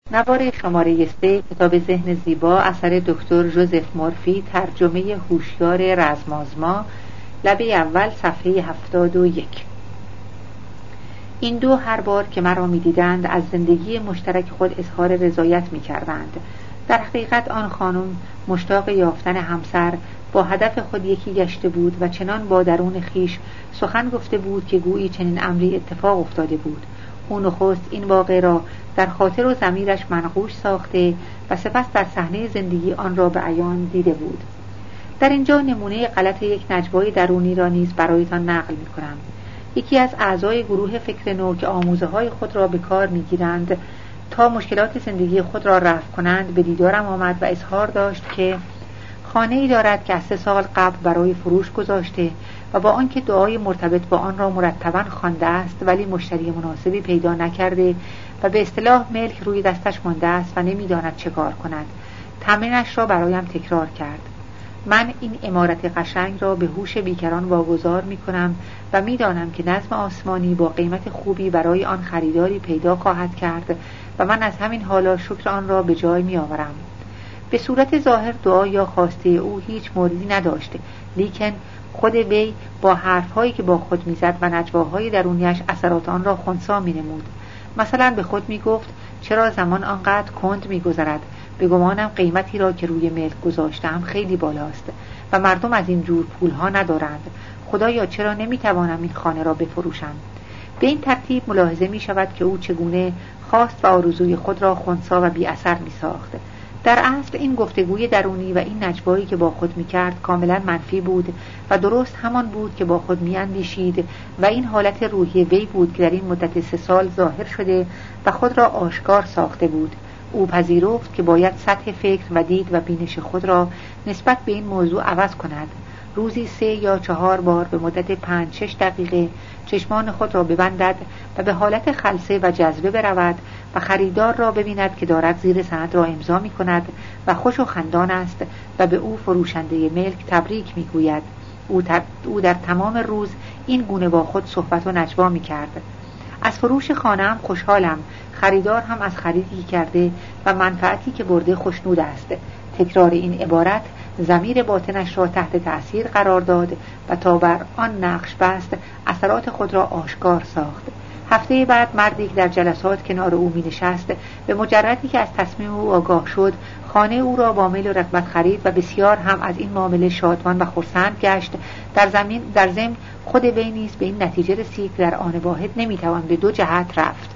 نوار شماره 3 کتاب ذهن زیبا اثر دکتر ژوزف مورفی، ترجمه هوشیار رزمآزما، لبه اول، صفحه 71. این دو هر بار که مرا می‌دیدند از زندگی مشترک خود اظهار رضایت می‌کردند. در حقیقت آن خانم مشتاق یافتن همسر با هدف خود یکی گشته بود و چنان با درون خیش سخن گفته بود که گویی چنین امری اتفاق افتاده بود. او نخست این واقعه را در خاطر و ضمیرش منقوش ساخته و سپس در صحنه زندگی آن را به عیان دیده بود. در اینجا نمونه غلط یک نجوای درونی را نیز برایتان نقل می‌کنم. یکی از اعضای گروه فکر نو که آموزه‌های خود را به کار می‌گیرند تا مشکلات زندگی خود را رفع کنند به دیدارم آمد و اظهار داشت که خانه‌ای دارد که از 3 سال قبل برای فروش گذاشته و با آنکه دعای مرتبط با آن را مرتباً خوانده است ولی مشتری مناسبی پیدا نکرده و به اصطلاح ملک روی دستش مانده است و نمی‌داند چه کار کند. تمرینش را برایم تکرار کرد. من این عمارت قشنگ را به هوش بیکران واگذار می‌کنم و می‌دانم که نظم آسمانی با قیمت خوبی برای آن خریداری پیدا خواهد کرد و من از همین حالا شکر آن را به جای می‌آورم. به صورت ظاهر دعا یا خواسته او هیچ موردی نداشته، لیکن خود وی با حرف‌هایی که با خود می‌زد و نجواهای درونیش اثرات آن را خنثی می‌نمود. مثلا به خود می‌گفت چرا زمان آنقدر کند می‌گذرد؟ به گمانم قیمتی را که روی ملک گذاشتم خیلی بالاست و مردم از این جور پولها ندارند. خدایا چرا نمی‌توانم این خانه را بفروشم؟ به این ترتیب ملاحظه می‌شود که او چگونه خواست و آرزوی خود را خنثی و بی اثر می‌ساخت. در اصل این گفتگوی درونی و این نجوایی که با خود می‌کرد کاملا منفی بود و درست همان بود که با خود می‌اندیشید و این حالت روحی وی بود که در این مدت 3 سال ظاهر شده و خود را آشکار ساخته بود. او پذیرفت که باید سطح فکر و دید و بینش خود را نسبت به این موضوع عوض کند. روزی 3 یا 4 بار به مدت 5-6 دقیقه چشمان خود را ببندد و به حالت خلسه و جذبه برود و خریدار را ببیند که دارد زیر سند را امضا می کند و خوش و خندان است و به او فروشنده ملک تبریک می گوید. او در تمام روز این گونه با خود صحبت و نجوا می کرد. از فروش خانه‌ام خوشحالم، خریدار هم از خریدی کرده و منفعتی که برده خوشنود است. تکرار این عبارت ضمیر باطنش را تحت تأثیر قرار داد و تا بر آن نقش بست اثرات خود را آشکار ساخت. هفته بعد مردی که در جلسات کنار او می نشست به مجردی که از تصمیم او آگاه شد خانه او را با میل و رغبت خرید و بسیار هم از این معامله شادمان و خرسند گشت. در ضمن خود وی نیز به این نتیجه رسید که در آن واحد نمیتوان به 2 جهت رفت.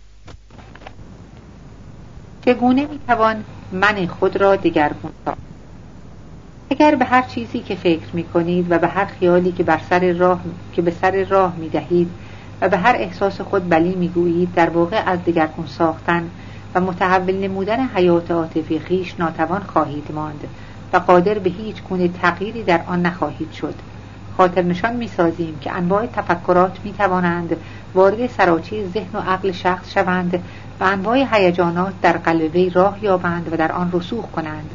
چگونه میتوان من خود را دگرگون ساخت؟ اگر به هر چیزی که فکر میکنید و به هر خیالی که به سر راه میدهید و به هر احساس خود بلی میگویید در واقع از دگرگون ساختن و متحول نمودن حیات عاطفی خویش ناتوان خواهید ماند و قادر به هیچ گونه تغییری در آن نخواهید شد. خاطر نشان می‌سازیم که انواع تفکرات می‌توانند وارد سراچه ذهن و عقل شخص شوند و انواع هیجانات در قلب وی راه یابند و در آن رسوخ کنند.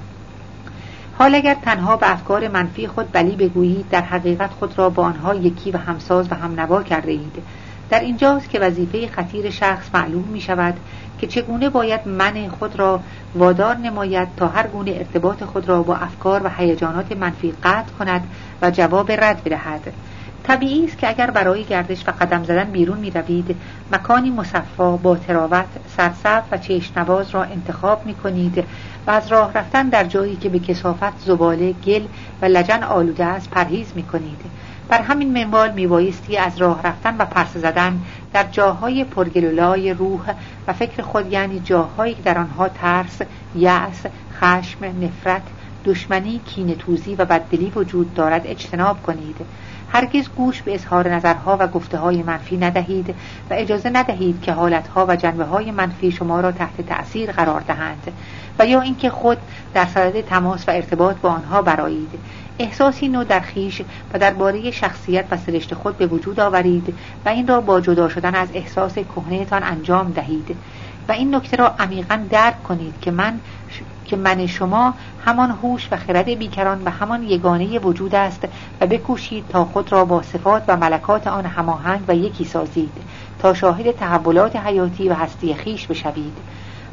حال اگر تنها به افکار منفی خود بلی بگویید در حقیقت خود را با آنها یکی و همساز و همنوا کرده اید. در اینجاست که وظیفه خطیر شخص معلوم می شود که چگونه باید من خود را وادار نماید تا هر گونه ارتباط خود را با افکار و هیجانات منفی قطع کند و جواب رد بدهد. طبیعی است که اگر برای گردش و قدم زدن بیرون می روید مکانی مصفا با تراوت، سرسبز و چشم‌نواز را انتخاب می کنید و از راه رفتن در جایی که به کثافت، زباله، گل و لجن آلوده است پرهیز می کنید. بر همین منوال میبایستی از راه رفتن و پرسه زدن در جاهای پرگلولای روح و فکر خود، یعنی جاهایی که در آنها ترس، یأس، خشم، نفرت، دشمنی، کینه‌توزی و بددلی وجود دارد اجتناب کنید. هرگز گوش به اظهار نظرها و گفته‌های منفی ندهید و اجازه ندهید که حالتها و جنبه‌های منفی شما را تحت تأثیر قرار دهند و یا اینکه خود در صدد تماس و ارتباط با آنها برآیید. احساسی نو در خویش و درباره شخصیت و سرشت خود به وجود آورید و این را با جدا شدن از احساس کهنه‌تان انجام دهید و این نکته را عمیقاً درک کنید که من شما همان هوش و خرد بیکران و همان یگانه وجود است و بکوشید تا خود را با صفات و ملکات آن هماهنگ و یکی سازید تا شاهد تحولات حیاتی و هستی خویش بشوید.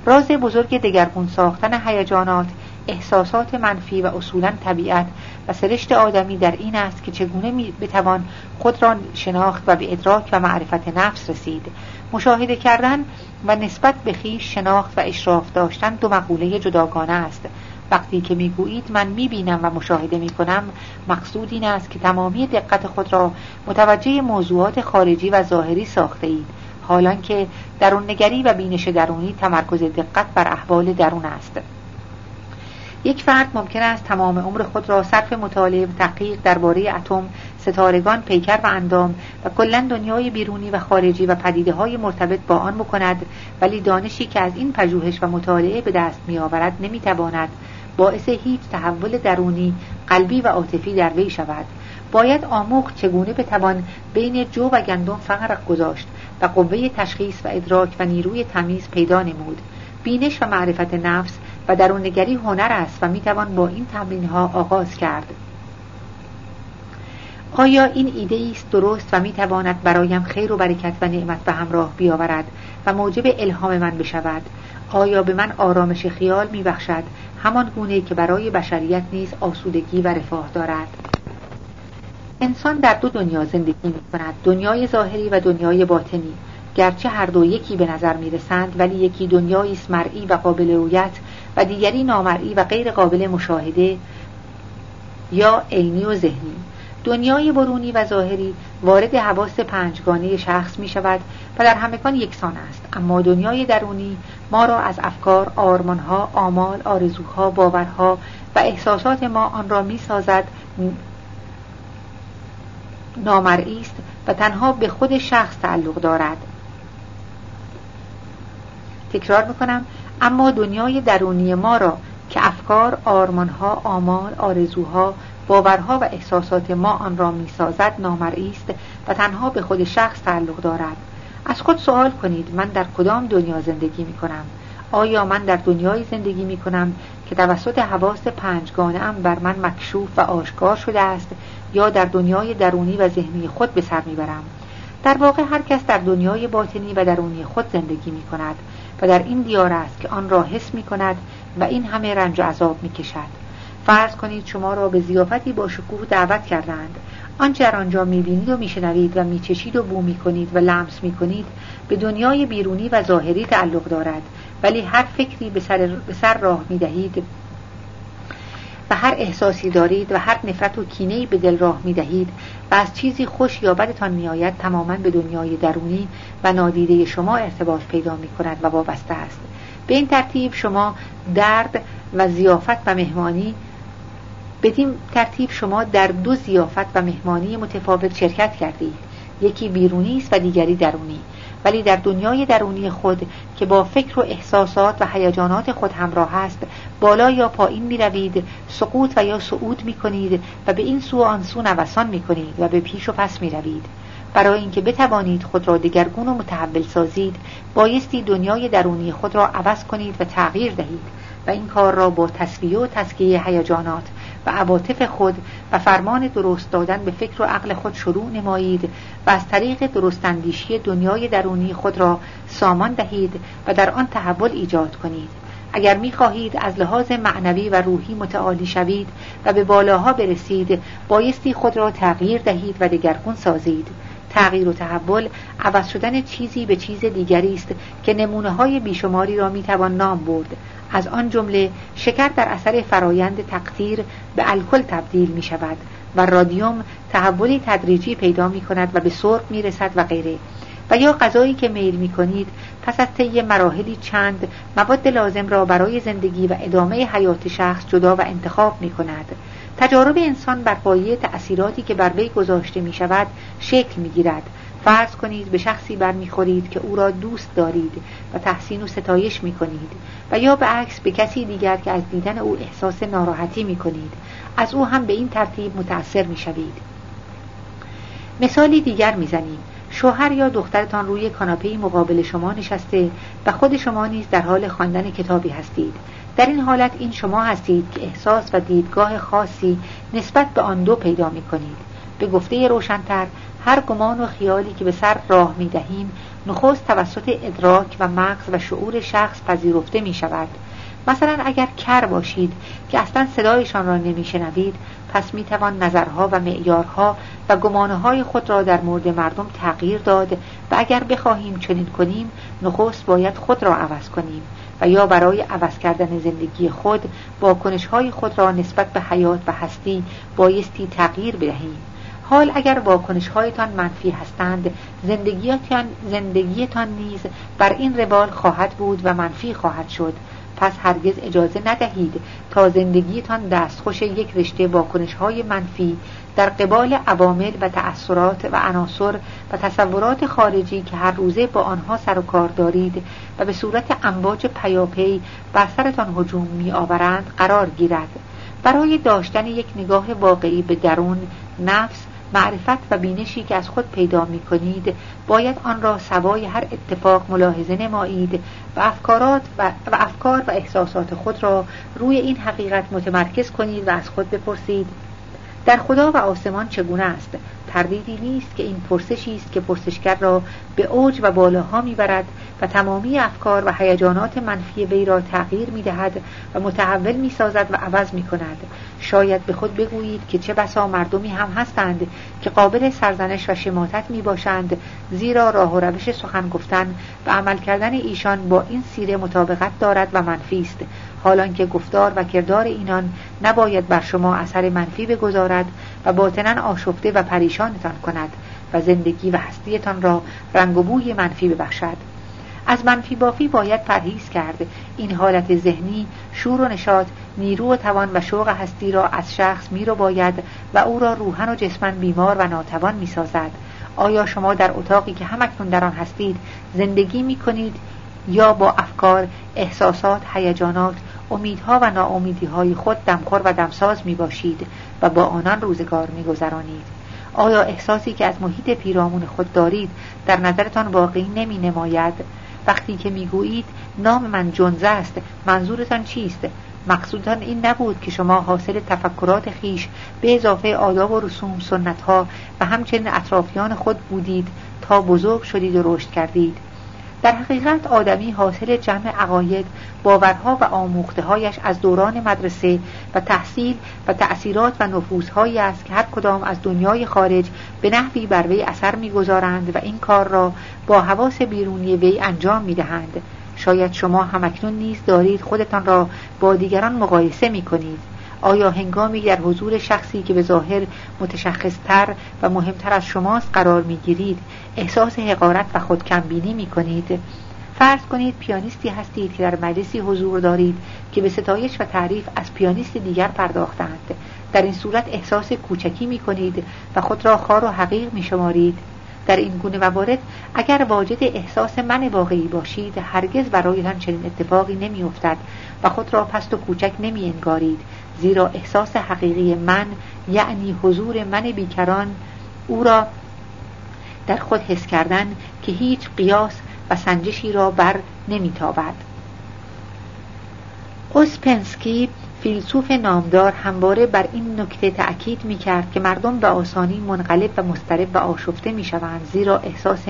راز بزرگ دگرگون ساختن هیجانات، احساسات منفی و اصولاً طبیعت و سرشت آدمی در این است که چگونه بتوان خود را شناخت و به ادراک و معرفت نفس رسید. مشاهده کردن و نسبت به خویش شناخت و اشراف داشتن دو مقوله جداگانه است. وقتی که میگویید من میبینم و مشاهده میکنم، مقصود این است که تمامی دقت خود را متوجه موضوعات خارجی و ظاهری ساخته اید، حالان که درون نگری و بینش درونی تمرکز دقت بر احوال درون است. یک فرد ممکن است تمام عمر خود را صرف مطالعه و تحقیق درباره اتم، ستارگان، پیکر و اندام و کلاً دنیای بیرونی و خارجی و پدیده‌های مرتبط با آن بکند، ولی دانشی که از این پژوهش و مطالعه به دست می‌آورد نمی‌تواند باعث هیچ تحول درونی، قلبی و عاطفی در وی شود. باید آموخت چگونه بتوان بین جو و گندم فرق گذاشت و قوه تشخیص و ادراک و نیروی تمیز پیدا نمود. بینش و معرفت نفس و درون‌نگری هنر است و میتوان با این تمرین‌ها آغاز کرد. آیا این ایده است درست و میتواند برایم خیر و برکت و نعمت به همراه بیاورد و موجب الهام من بشود؟ آیا به من آرامش خیال میبخشد همان گونه که برای بشریت نیز آسودگی و رفاه دارد؟ انسان در دو دنیا زندگی می‌کند، دنیای ظاهری و دنیای باطنی. گرچه هر دو یکی به نظر می‌رسند، ولی یکی دنیایی است مرئی و قابل رؤیت و دیگری نامرئی و غیر قابل مشاهده یا عینی و ذهنی. دنیای برونی و ظاهری وارد حواس پنجگانه شخص می‌شود و در همگان یکسان است، اما دنیای درونی ما را از افکار، آرمان‌ها، آمال، آرزوها، باورها و احساسات ما آن را می‌سازد نامرئی است و تنها به خود شخص تعلق دارد. تکرار میکنم، اما دنیای درونی ما را که افکار، آرمانها، آمال، آرزوها، باورها و احساسات ما آن را میسازد نامرئی است و تنها به خود شخص تعلق دارد. از خود سوال کنید من در کدام دنیا زندگی میکنم؟ آیا من در دنیای زندگی میکنم که توسط حواس پنجگانه ام بر من مکشوف و آشکار شده است، یا در دنیای درونی و ذهنی خود به سر میبرم؟ در واقع هر کس در دنیای باطنی و درونی خود زندگی میکند و در این دیار است که آن را حس میکند و این همه رنج و عذاب میکشد. فرض کنید شما را به ضیافتی با شکوه دعوت کردند. آنچه در آنجا میبینید و میشنوید و میچشید و بو میکنید و لمس میکنید به دنیای بیرونی و ظاهری تعلق دارد، ولی هر فکری به سر راه میدهید و هر احساسی دارید و هر نفرت و کینه‌ای به دل راه میدهید و از چیزی خوش یا بدتان میآید تماما به دنیای درونی و نادیده شما ارتباط پیدا میکند و وابسته است. به این ترتیب شما در دو ضیافت و مهمانی متفاوت شرکت کردید، یکی بیرونی است و دیگری درونی. ولی در دنیای درونی خود که با فکر و احساسات و هیجانات خود همراه است، بالا یا پایین می روید، سقوط و یا صعود می کنید و به این سو و آن سو نوسان می کنید و به پیش و پس می روید. برای اینکه بتوانید خود را دگرگون و متحول سازید، بایستی دنیای درونی خود را عوض کنید و تغییر دهید و این کار را با تسویه و تزکیه هیجانات و عواطف خود و فرمان درست دادن به فکر و عقل خود شروع نمایید و از طریق درست‌اندیشی دنیای درونی خود را سامان دهید و در آن تحول ایجاد کنید. اگر می‌خواهید از لحاظ معنوی و روحی متعالی شوید و به بالاها برسید، بایستی خود را تغییر دهید و دگرگون سازید. تغییر و تحول عوض شدن چیزی به چیز دیگری است که نمونه‌های بیشماری را می‌توان نام برد. از آن جمله شکر در اثر فرایند تقطیر به الکل تبدیل می شود و رادیوم تحولی تدریجی پیدا می کند و به سرب می رسد و غیره. و یا غذایی که میل می کنید پس از طی مراحلی چند مواد لازم را برای زندگی و ادامه حیات شخص جدا و انتخاب می کند. تجارب انسان بر پایه تأثیراتی که بر وی گذاشته می شود شکل می گیرد. فرض کنید به شخصی برمیخورید که او را دوست دارید و تحسین و ستایش می کنید، و یا به عکس به کسی دیگر که از دیدن او احساس ناراحتی می کنید، از او هم به این ترتیب متأثر می شوید. مثالی دیگر می زنیم. شوهر یا دخترتان روی کاناپه مقابل شما نشسته و خود شما نیز در حال خواندن کتابی هستید. در این حالت این شما هستید که احساس و دیدگاه خاصی نسبت به آن دو پیدا می کنید. به گفته روشن‌تر، هر گمان و خیالی که به سر راه می دهیم نخست توسط ادراک و مغز و شعور شخص پذیرفته می شود. مثلا اگر کر باشید که اصلا صدایشان را نمی شنوید، پس می توان نظرها و معیارها و گمانه‌های خود را در مورد مردم تغییر داد و اگر بخواهیم چنین کنیم نخست باید خود را عوض کنیم و یا برای عوض کردن زندگی خود واکنش‌های خود را نسبت به حیات و هستی بایستی تغییر بدهیم. حال اگر واکنش‌هایتان منفی هستند، زندگیتان نیز بر این روال خواهد بود و منفی خواهد شد. پس هرگز اجازه ندهید تا زندگیتان دستخوش یک رشته واکنش‌های منفی در قبال عوامل و تأثیرات و عناصر و تصورات خارجی که هر روزه با آنها سر و کار دارید و به صورت امواج پیاپی بر سرتان هجوم می‌آورند قرار گیرد. برای داشتن یک نگاه واقعی به درون، نفس، معرفت و بینشی که از خود پیدا می کنید باید آن را سوای هر اتفاق ملاحظه نمایید و افکار و احساسات خود را روی این حقیقت متمرکز کنید و از خود بپرسید: در خدا و آسمان چگونه است؟ تردیدی نیست که این پرسشی است که پرسشگر را به اوج و بالاها میبرد و تمامی افکار و هیجانات منفی وی را تغییر میدهد و متحول میسازد و عوض میکند. شاید به خود بگویید که چه بسا مردمی هم هستند که قابل سرزنش و شماتت میباشند، زیرا راه و روش سخن گفتن و عمل کردن ایشان با این سیره مطابقت دارد و منفی است، حالان که گفتار و کردار اینان نباید بر شما اثر منفی بگذارد و باطناً آشفته و پریشانتان کند و زندگی و هستیتان را رنگ و بوی منفی ببخشد. از منفی بافی باید پرهیز کرد. این حالت ذهنی شور و نشاط، نیرو و توان و شوق هستی را از شخص می‌رباید و او را روحاً و جسماً بیمار و ناتوان می‌سازد. آیا شما در اتاقی که همکنون در آن هستید زندگی می‌کنید یا با افکار، احساسات، هیجانات، امیدها و ناامیدی‌های خود دمخور و دمساز می‌باشید و با آنان روزگار می‌گذرانید؟ آیا احساسی که از محیط پیرامون خود دارید در نظرتان واقعی نمی‌نماید؟ وقتی که میگویید نام من جنزه است، منظورتان چیست؟ مقصودتان این نبود که شما حاصل تفکرات خیش به اضافه آداب و رسوم، سنت‌ها و همچنین اطرافیان خود بودید تا بزرگ شدید و رشد کردید؟ در حقیقت آدمی حاصل جمع عقاید، باورها و آموخته‌هایش از دوران مدرسه و تحصیل و تأثیرات و نفوذهایی است که هر کدام از دنیای خارج به نحوی بر وی اثر می‌گذارند و این کار را با حواس بیرونی وی انجام می‌دهند. شاید شما همکنون نیز دارید خودتان را با دیگران مقایسه می‌کنید. آیا هنگامی در حضور شخصی که به ظاهر متشخص‌تر و مهمتر از شماست قرار می‌گیرید احساس حقارت و خودکمبینی می‌کنید؟ فرض کنید پیانیستی هستید که در مجلسی حضور دارید که به ستایش و تعریف از پیانیست دیگر پرداختند. در این صورت احساس کوچکی می‌کنید و خود را خوار و حقیر می‌شمارید. در این گونه موارد اگر واجد احساس من واقعی باشید هرگز برایتان چنین اتفاقی نمی‌افتد و خود را پست و کوچک نمی‌انگارید، زیرا احساس حقیقی من یعنی حضور من بیکران، او را در خود حس کردن که هیچ قیاس و سنجشی را بر نمی‌تابد. اوسپنسکی فیلسوف نامدار همواره بر این نکته تأکید می‌کرد که مردم به آسانی منقلب و مضطرب و آشفته می‌شوند، زیرا احساس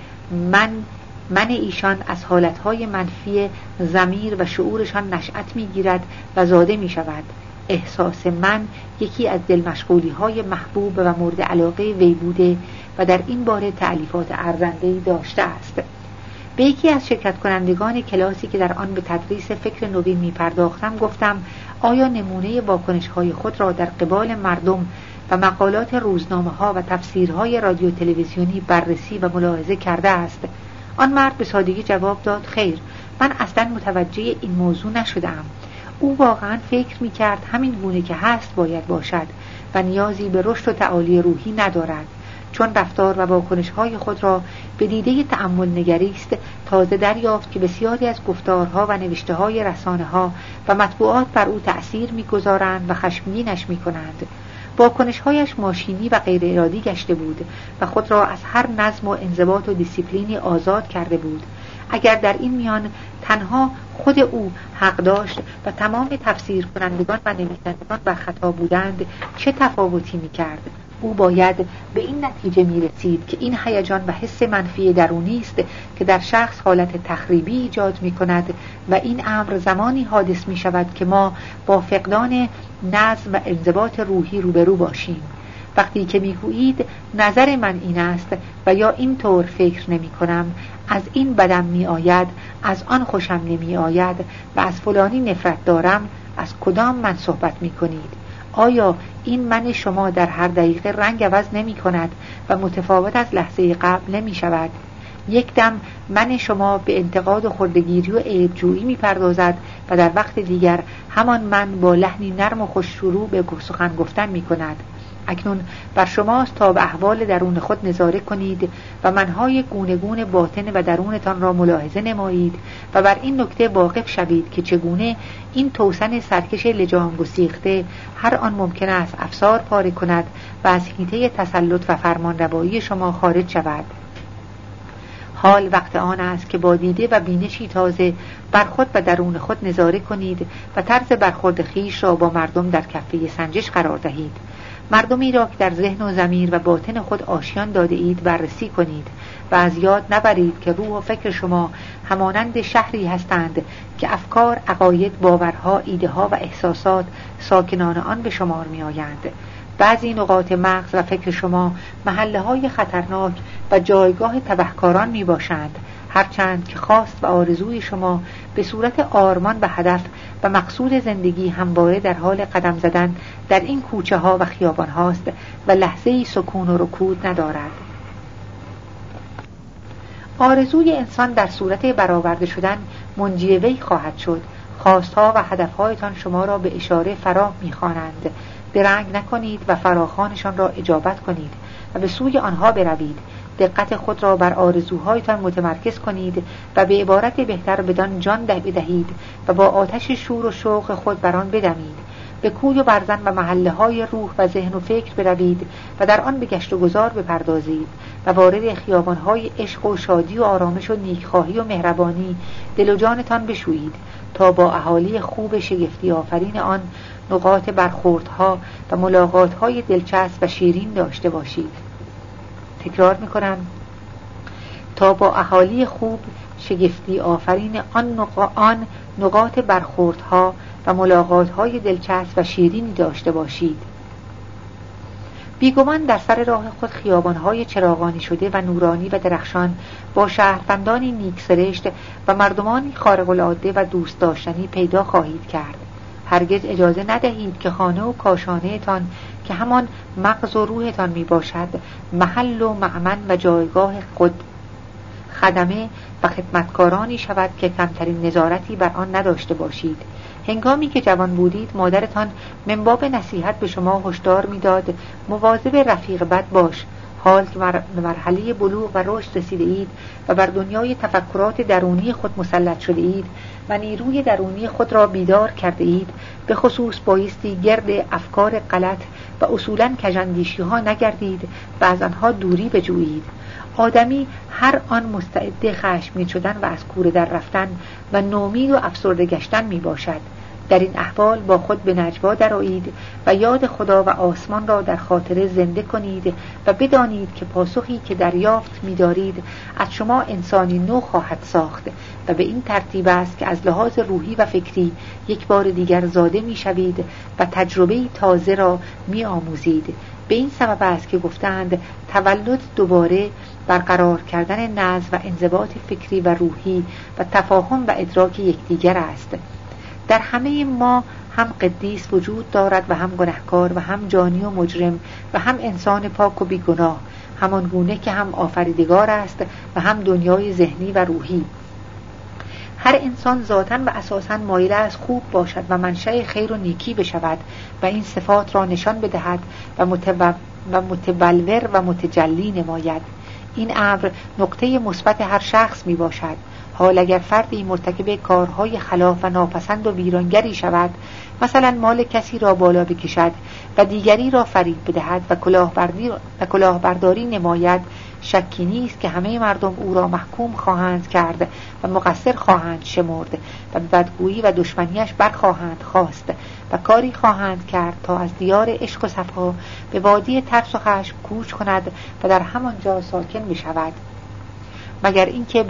من ایشان از حالتهای منفی ضمیر و شعورشان نشأت می‌گیرد و زاده می‌شود. احساس من یکی از دلمشغولی‌های محبوب و مورد علاقه وی بوده و در این باره تألیفات ارزنده‌ای داشته است. به یکی از شرکت کنندگان کلاسی که در آن به تدریس فکر نوین می‌پرداختم گفتم: آیا نمونه واکنش‌های خود را در قبال مردم و مقالات روزنامه‌ها و تفسیرهای رادیو تلویزیونی بررسی و ملاحظه کرده است؟ آن مرد به سادگی جواب داد: خیر، من اصلاً متوجه این موضوع نشدم. او واقعاً فکر می‌کرد همین گونه که هست باید باشد و نیازی به رشد و تعالی روحی ندارد. چون رفتار و واکنش‌های خود را به دیده تأمل نگریست، تازه دریافت که بسیاری از گفتارها و نوشته‌های رسانه‌ها و مطبوعات بر او تأثیر می‌گذارند و خشمگینش می‌کنند. واکنش‌هایش ماشینی و غیر ارادی گشته بود و خود را از هر نظم و انضباط و دیسیپلینی آزاد کرده بود. اگر در این میان تنها خود او حق داشت و تمام تفسیر کنندگان و نویسندگان بر خطا بودند چه تفاوتی می‌کرد؟ او باید به این نتیجه می‌رسید که این هیجان و حس منفی درونی است که در شخص حالت تخریبی ایجاد می‌کند و این امر زمانی حادث می‌شود که ما با فقدان نظم و انضباط روحی روبرو باشیم. وقتی که میگویید نظر من این است و یا این طور فکر نمی کنم، از این بدم می آید، از آن خوشم نمی آید و از فلانی نفرت دارم، از کدام من صحبت می کنید؟ آیا این من شما در هر دقیقه رنگ عوض نمی کند و متفاوت از لحظه قبل نمی شود؟ یک دم من شما به انتقاد و خردگیری و عیبجویی می پردازد و در وقت دیگر همان من با لحنی نرم و خوش شروع به سخن گفتن می کند. اکنون بر شماست تا به احوال درون خود نظاره کنید و منهای گونه گونه باطن و درونتان را ملاحظه نمایید و بر این نکته واقف شوید که چگونه این توسن سرکش لجام گسیخته هر آن ممکن است افسار پاره کند و از حیطه تسلط و فرمانروایی شما خارج شود. حال وقت آن است که با دیده و بینشی تازه بر خود و درون خود نظاره کنید و طرز برخورد خویش را با مردم در کفه سنجش قرار دهید. مردمی را که در ذهن و ضمیر و باطن خود آشیان داده اید بررسی کنید و از یاد نبرید که روح و فکر شما همانند شهری هستند که افکار، عقاید، باورها، ایده‌ها و احساسات ساکنان آن به شمار می آیند. بعضی نقاط مغز و فکر شما محله‌های خطرناک و جایگاه تبهکاران می باشند، هرچند که خواست و آرزوی شما به صورت آرمان و هدف و مقصود زندگی همواره در حال قدم زدن در این کوچه ها و خیابان هاست و لحظه‌ای سکون و رکود ندارد. آرزوی انسان در صورت برآورده شدن منجی وی خواهد شد. خواستها و هدفهایتان شما را به اشاره فرا می‌خوانند. درنگ نکنید و فراخوانشان را اجابت کنید و به سوی آنها بروید. دقت خود را بر آرزوهایتان متمرکز کنید و به عبارت بهتر بدان جان بدهید و با آتش شور و شوق خود بر آن بدمید. به کوی و برزن و محله های روح و ذهن و فکر بروید و در آن به گشت و گذار بپردازید و وارد خیابان های عشق و شادی و آرامش و نیکخواهی و مهربانی دل و جانتان بشویید تا با اهالی خوب شگفتی آفرین آن نقاط برخوردها و ملاقاتهای دلچسب و شیرین داشته باشید. تکرار میکنم، تا با اهالی خوب شگفتی آفرین آن نقاط برخوردها و ملاقاتهای دلچسب و شیرینی داشته باشید. بیگمان در سر راه خود خیابانهای چراغانی شده و نورانی و درخشان با شهروندانی نیک سرشت و مردمانی خارق العاده و دوست داشتنی پیدا خواهید کرد. هرگز اجازه ندهید که خانه و کاشانه تان که همان مغز و روحتان می باشد محل و مأمن و جایگاه خود خدمه و خدمتکارانی شود که کمترین نظارتی بر آن نداشته باشید. هنگامی که جوان بودید مادرتان من باب نصیحت به شما هشدار می‌داد مواظب رفیق بد باش. حال که به مرحله بلوغ و رشد رسیده اید و بر دنیای تفکرات درونی خود مسلط شده اید و نیروی درونی خود را بیدار کرده اید، به خصوص بایستی گرد افکار غلط و اصولاً کژاندیشی ها نگردید و از آنها دوری بجویید. آدمی هر آن مستعد خشمگین شدن و از کوره در رفتن و نومید و افسرده گشتن می باشد. در این احوال با خود به نجوا درآیید و یاد خدا و آسمان را در خاطره زنده کنید و بدانید که پاسخی که دریافت می‌دارید از شما انسانی نو خواهد ساخت و به این ترتیب است که از لحاظ روحی و فکری یک بار دیگر زاده می‌شوید و تجربه‌ای تازه را می‌آموزید. به این سبب است که گفتند تولد دوباره برقرار کردن نظم و انضباط فکری و روحی و تفاهم و ادراک یکدیگر است. در همه ما هم قدیس وجود دارد و هم گنهکار و هم جانی و مجرم و هم انسان پاک و بیگناه، همان گونه که هم آفریدگار است و هم دنیای ذهنی و روحی. هر انسان ذاتاً و اساساً مایل است خوب باشد و منشأ خیر و نیکی بشود و این صفات را نشان بدهد و متبلور و متجلی نماید. این امر نقطه مثبت هر شخص می باشد. حال اگر فردی مرتکب کارهای خلاف و ناپسند و ویرانگری شود، مثلا مال کسی را بالا بکشد و دیگری را فریب بدهد و کلاهبرداری نماید، شکی نیست که همه مردم او را محکوم خواهند کرد و مقصر خواهند شمرد و به بدگویی و دشمنیش برخواهند خواست و کاری خواهند کرد تا از دیار عشق و صفا به وادی ترس و خشم کوچ کند و در همانجا ساکن بشود، مگر اینکه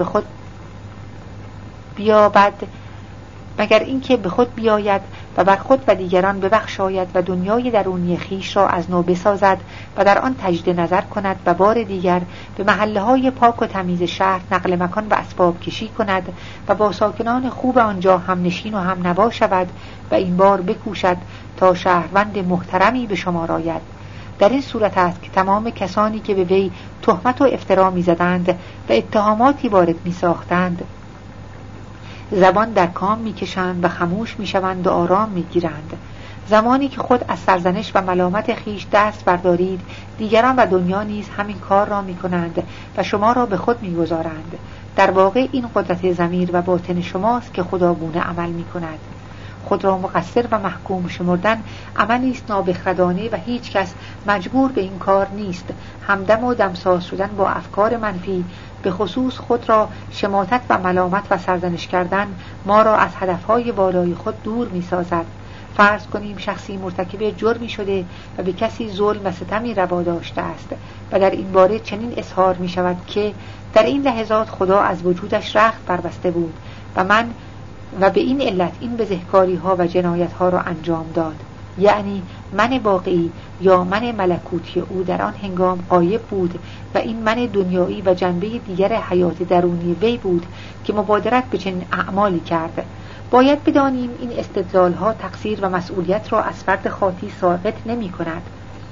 به خود بیاید و بر خود و دیگران ببخشاید و دنیای درونی خیش را از نو بسازد و در آن تجدید نظر کند و بار دیگر به محله‌های پاک و تمیز شهر نقل مکان و اسباب کشی کند و با ساکنان خوب آنجا هم نشین و هم نوا شود و این بار بکوشد تا شهروند محترمی به شمار آید. در این صورت است که تمام کسانی که به وی تهمت و افترا می‌زدند و اتهاماتی وارد می‌ساختند زبان در کام می‌کشند و خاموش می‌شوند و آرام می‌گیرند. زمانی که خود از سرزنش و ملامت خیش دست بردارید، دیگران و دنیا نیز همین کار را می‌کنند و شما را به خود می‌گذارند. در واقع این قدرت ضمیر و باطن شماست که خداگونه عمل می‌کند. خود را مقصر و محکوم شمردن عملی است نابخردانه و هیچ کس مجبور به این کار نیست. همدم و دمساز شدن با افکار منفی، به خصوص خود را شماتت و ملامت و سرزنش کردن، ما را از هدفهای والای خود دور می سازد. فرض کنیم شخصی مرتکب جرمی شده و به کسی ظلم و ستمی روا داشته است و در این باره چنین اظهار می شود که در این لحظات خدا از وجودش رخت بربسته بود و به این علت این بزهکاری ها و جنایت ها را انجام داد. یعنی من واقعی یا من ملکوتی او در آن هنگام غایب بود و این من دنیایی و جنبه دیگر حیات درونی وی بود که مبادرت به چنین اعمالی کرد. باید بدانیم این استدلال ها تقصیر و مسئولیت را از فرد خاطی ساقط نمی کند.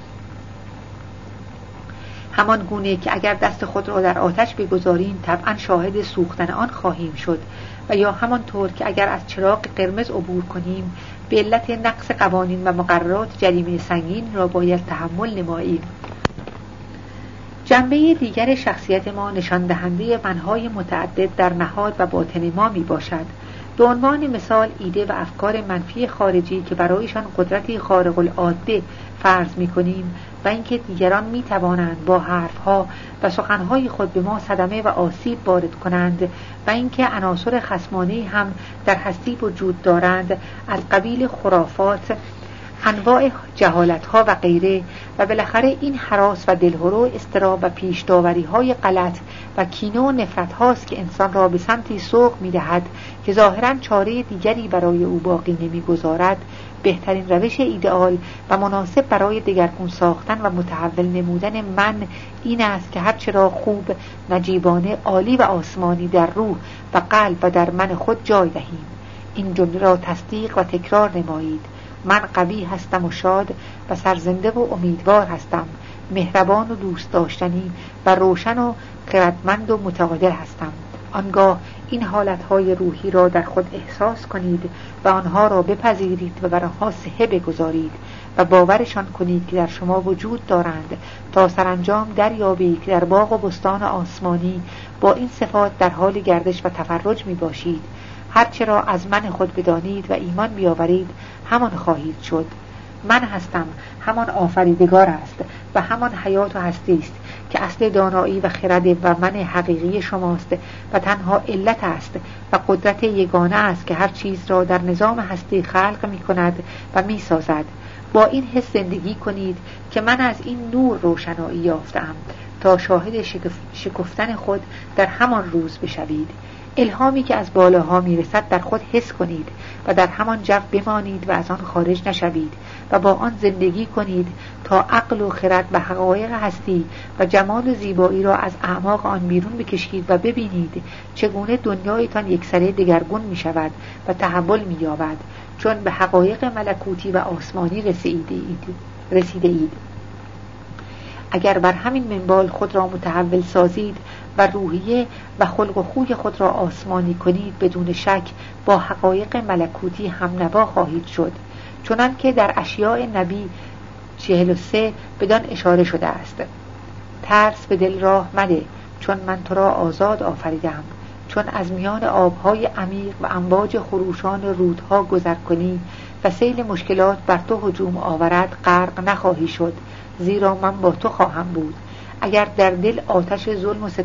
همان گونه که اگر دست خود را در آتش بگذاریم طبعا شاهد سوختن آن خواهیم شد، و یا همانطور که اگر از چراغ قرمز عبور کنیم به علت نقض قوانین و مقررات جریمه سنگین را باید تحمل نماییم. جنبه دیگر شخصیت ما نشان دهنده منهای متعدد در نهاد و باطن ما می باشد. به عنوان مثال ایده و افکار منفی خارجی که برایشان قدرتی خارق العاده فرض می کنیم و اینکه دیگران می توانند با حرفها و سخنهای خود به ما صدمه و آسیب وارد کنند و اینکه عناصر خصمانه هم در هستی وجود دارند از قبیل خرافات، انواع جهالت‌ها و غیره، و بالاخره این هراس و دلهره، اضطراب و پیش داوری‌های غلط و کینه و نفرت هاست که انسان را به سمتی سوق می‌دهد که ظاهراً چاره دیگری برای او باقی نمی‌گذارد. بهترین روش ایدئال و مناسب برای دگرگون ساختن و متحول نمودن من این است که هرچه را خوب، نجیبانه، عالی و آسمانی در روح و قلب و در من خود جای دهیم. این جمله را تصدیق و تکرار نمایید. من قوی هستم و شاد و سرزنده و امیدوار هستم، مهربان و دوست داشتنی و روشن و خردمند و متعادل هستم. آنگاه این حالتهای روحی را در خود احساس کنید و آنها را بپذیرید و بر آنها صحه بگذارید و باورشان کنید که در شما وجود دارند تا سرانجام دریابید که در باغ و بستان آسمانی با این صفات در حال گردش و تفرج می باشید. هرچه را از من خود بدانید و ایمان بیاورید همان خواهید شد. من هستم همان آفریدگار است و همان حیات و هستی است که اصل دانایی و خرد و من حقیقی شماست و تنها علت است و قدرت یگانه است که هر چیز را در نظام هستی خلق می کند و می سازد. با این حس زندگی کنید که من از این نور روشنایی یافتم تا شاهد شکفتن خود در همان روز بشوید. الهامی که از بالاها میرسد در خود حس کنید و در همان جو بمانید و از آن خارج نشوید و با آن زندگی کنید تا عقل و خرد و حقایق هستی و جمال و زیبایی را از اعماق آن بیرون بکشید و ببینید چگونه دنیایتان یکسره دگرگون می شود و تحول می یابد، چون به حقایق ملکوتی و آسمانی رسیده اید. اگر بر همین منوال خود را متحول سازید و روحیه و خلق و خوی خود را آسمانی کنید، بدون شک با حقایق ملکوتی هم نوا خواهید شد، چنان که در اشیاء نبی 43 بدان اشاره شده است. ترس به دل راه مده، چون من تو را آزاد آفریدم. چون از میان آبهای عمیق و امواج خروشان رودها گذر کنی و سیل مشکلات بر تو هجوم آورد غرق نخواهی شد، زیرا من با تو خواهم بود. اگر در دل آتش ظلم و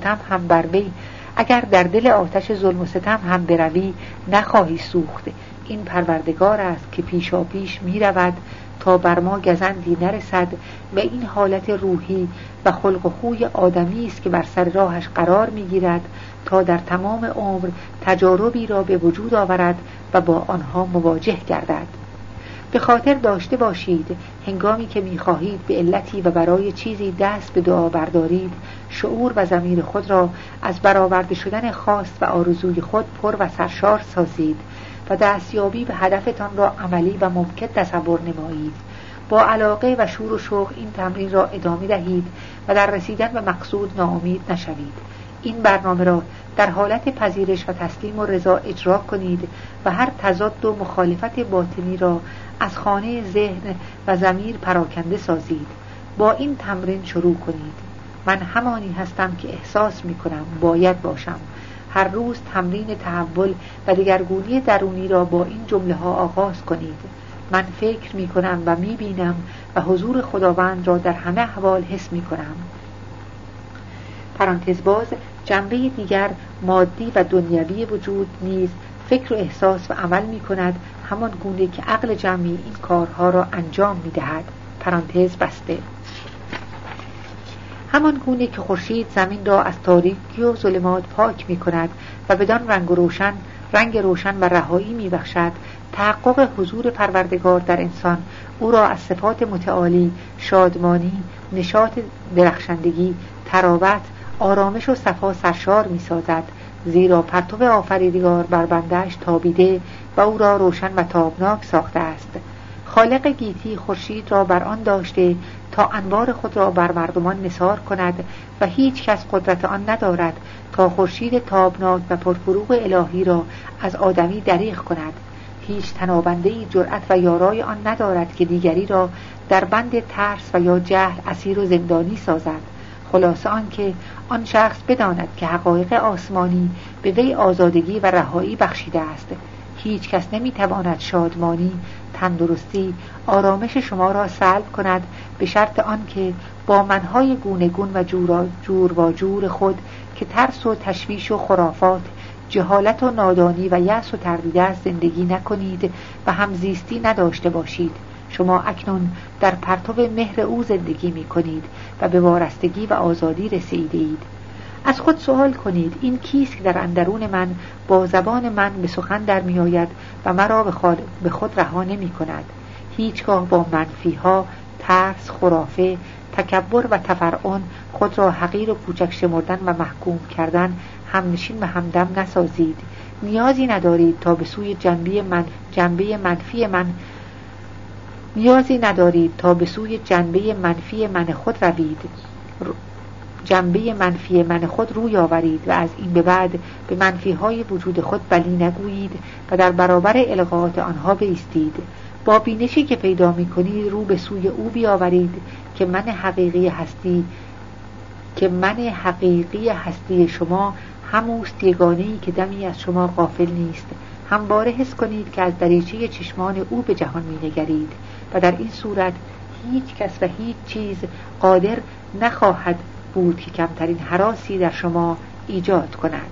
ستم هم بروی نخواهی سوخت. این پروردگار است که پیشا پیش می رود تا بر ما گزندی نرسد و این حالت روحی و خلق و خوی آدمی است که بر سر راهش قرار می گیرد تا در تمام عمر تجاربی را به وجود آورد و با آنها مواجه گردد. به خاطر داشته باشید هنگامی که می‌خواهید به علتی و برای چیزی دست به دعا بردارید، شعور و ضمیر خود را از برآورده شدن خواست و آرزوی خود پر و سرشار سازید و دستیابی به هدفتان را عملی و ممکن تصور نمایید. با علاقه و شور و شوق این تمرین را ادامه دهید و در رسیدن به مقصود ناامید نشوید. این برنامه را در حالت پذیرش و تسلیم و رضا اجرا کنید و هر تضاد و مخالفت باطنی را از خانه ذهن و ضمیر پراکنده سازید. با این تمرین شروع کنید: من همانی هستم که احساس می کنم باید باشم. هر روز تمرین تحول و دگرگونی درونی را با این جمله ها آغاز کنید: من فکر می کنم و می بینم و حضور خداوند را در همه احوال حس می کنم. پرانتز باز، جنبه دیگر مادی و دنیوی وجود نیز فکر و احساس و عمل می کند، همان گونه که عقل جمعی این کارها را انجام می دهد. پرانتز بسته. همان گونه که خورشید زمین را از تاریکی و ظلمات پاک می کند و بدان رنگ روشن و رهایی می بخشد، تحقق حضور پروردگار در انسان او را از صفات متعالی، شادمانی، نشاط، درخشندگی، تراوت، آرامش و صفا سرشار می سازد، زیرا پرتو آفریدگار بر بنده‌اش تابیده و او را روشن و تابناک ساخته است. خالق گیتی خورشید را بر آن داشته تا انوار خود را بر مردمان نثار کند و هیچ کس قدرت آن ندارد تا خورشید تابناک و پرفروغ الهی را از آدمی دریغ کند. هیچ تنابنده‌ای جرأت و یارای آن ندارد که دیگری را در بند ترس و یا جهل اسیر و زندانی سازد. خلاصه آن که آن شخص بداند که حقایق آسمانی به وی آزادگی و رهایی بخشیده است. هیچ کس نمیتواند شادمانی، تندرستی، آرامش شما را سلب کند به شرط آن که با منهای گونگون و جور و جور خود که ترس و تشویش و خرافات، جهالت و نادانی و یأس و تردید است زندگی نکنید و همزیستی نداشته باشید. شما اکنون در پرتو مهر او زندگی می کنید و به وارستگی و آزادی رسیده اید. از خود سوال کنید: این کیست که در اندرون من با زبان من به سخن در می آید و مرا به خود رها نمی کند؟ هیچگاه با منفیها، ترس، خرافه، تکبر و تفرعن خود را حقیر و کوچک شمردن و محکوم کردن همنشین و همدم نسازید. نیازی ندارید تا به سوی جنبه منفی من خود روید. جنبه منفی من خود روی آورید و از این به بعد به منفیهای وجود خود بلی نگویید و در برابر القاءات آنها بایستید. با بینشی که پیدا می کنید رو به سوی او بیاورید که من حقیقی هستی شما هموست، یگانه‌ای که دمی از شما غافل نیست. همواره حس کنید که از دریچه چشمان او به جهان می نگرید و در این صورت هیچ کس و هیچ چیز قادر نخواهد بود که کمترین هراسی در شما ایجاد کند.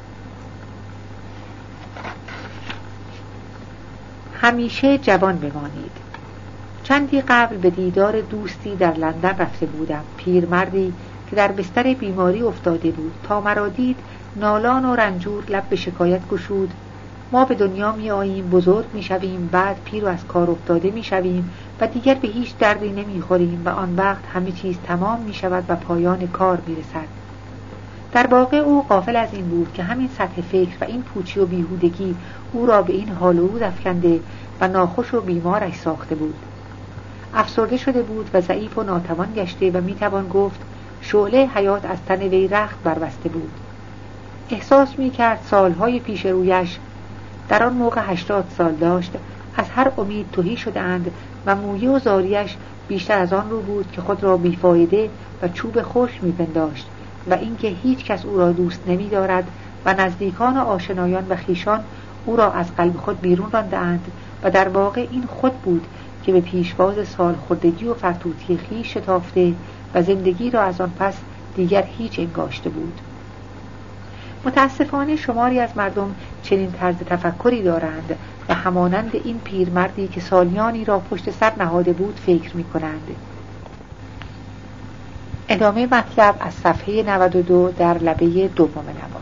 همیشه جوان بمانید. چندی قبل به دیدار دوستی در لندن رفته بودم. پیرمردی که در بستر بیماری افتاده بود تا مرا دید نالان و رنجور لب به شکایت گشود: ما به دنیا می آییم، بزرگ می شویم، بعد پیر و از کار افتاده می شویم و دیگر به هیچ دردی نمی خوریم و آن وقت همه چیز تمام می شود و پایان کار می رسد. در واقع او غافل از این بود که همین سطح فکر و این پوچی و بیهودگی او را به این حال و روز افکنده و ناخوش و بیمارش ساخته بود. افسرده شده بود و ضعیف و ناتوان گشته و می توان گفت شعله حیات از تن وی رخت بربسته بود. احساس می کرد سالهای پیش رویش، در آن موقع 80 سال داشت، از هر امید تهی شده‌اند و مویه و زاریش بیشتر از آن رو بود که خود را بیفایده و چوب خشک می‌پنداشت و اینکه هیچ کس او را دوست نمی‌دارد و نزدیکان و آشنایان و خویشان او را از قلب خود بیرون رانده‌اند و در واقع این خود بود که به پیشواز سالخوردگی و فرتوتی خویش شتافته و زندگی را از آن پس دیگر هیچ انگاشته بود. متاسفانه شماری از مردم چنین طرز تفکری دارند و همانند این پیرمردی که سالیانی را پشت سر نهاده بود فکر می کنند. ادامه مطلب از صفحه 92 در لبه دوم نوار.